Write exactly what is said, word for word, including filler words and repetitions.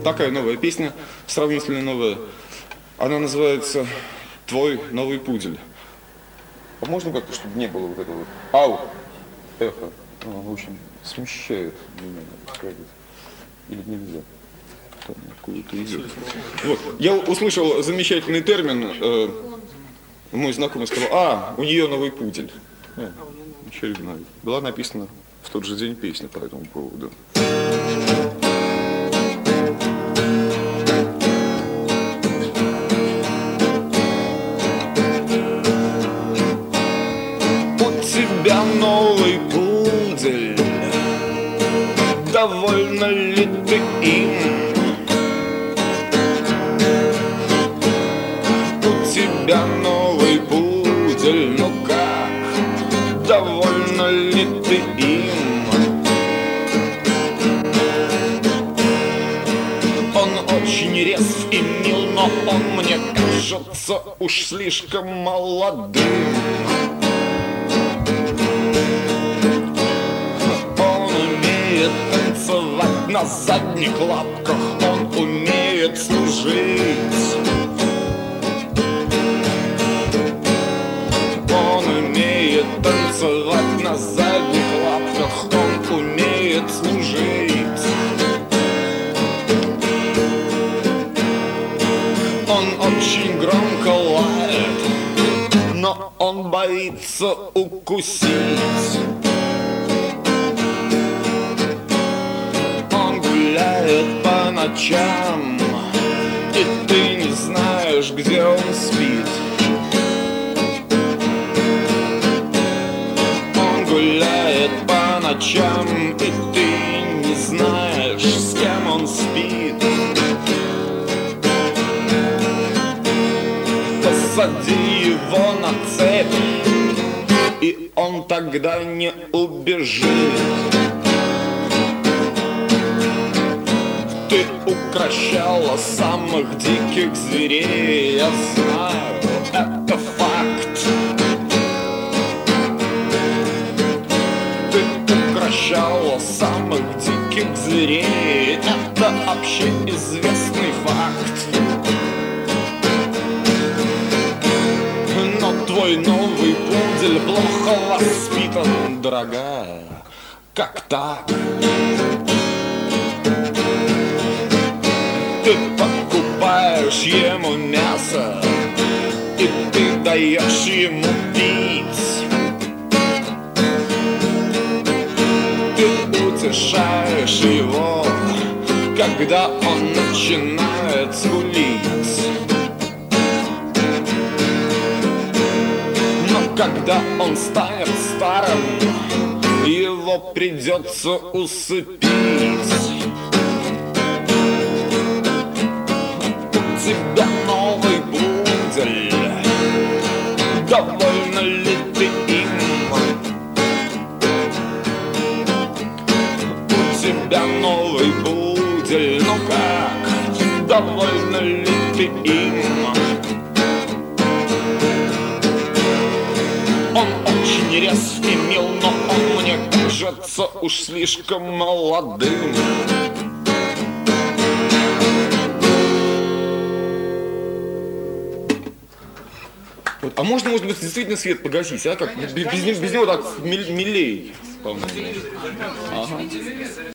такая новая песня, сравнительно новая. Она называется «Твой новый пудель». А можно как-то, чтобы не было вот этого вот ау, эхо? Ну, в общем, смещает меня. Или нельзя? Там какой-то идет. Вот. Я услышал замечательный термин. Э, мой знакомый сказал: а, у нее новый пудель. Э, очередной. Была написана в тот же день песня по этому поводу. У тебя новый пудель, довольна ли ты им? У тебя новый пудель, ну как, довольна ли ты им? Он очень резв и мил, но он мне кажется уж слишком молодым. Танцевать на задних лапках, он умеет служить. Он умеет танцевать на задних лапках, он умеет служить. Он очень громко лает, но он боится укусить. По ночам, и ты не знаешь, где он спит. Он гуляет по ночам, и ты не знаешь, с кем он спит. Посади его на цепь, и он тогда не убежит. Ты укрощала самых диких зверей, я знаю, это факт. Ты укрощала самых диких зверей, это общеизвестный факт. Но твой новый пудель плохо воспитан, дорогая, как так? Ты покупаешь ему мясо, и ты даешь ему пить. Ты утешаешь его, когда он начинает скулить. Но когда он станет старым, его придется усыпить. У тебя новый пудель, довольна ли ты им? У тебя новый пудель, ну как, довольна ли ты им? Он очень резв и мил, но он мне кажется уж слишком молодым. Вот. А можно, может быть, действительно свет погасить, а? Как? Конечно, без, без, без него так милей, по-моему. Ага.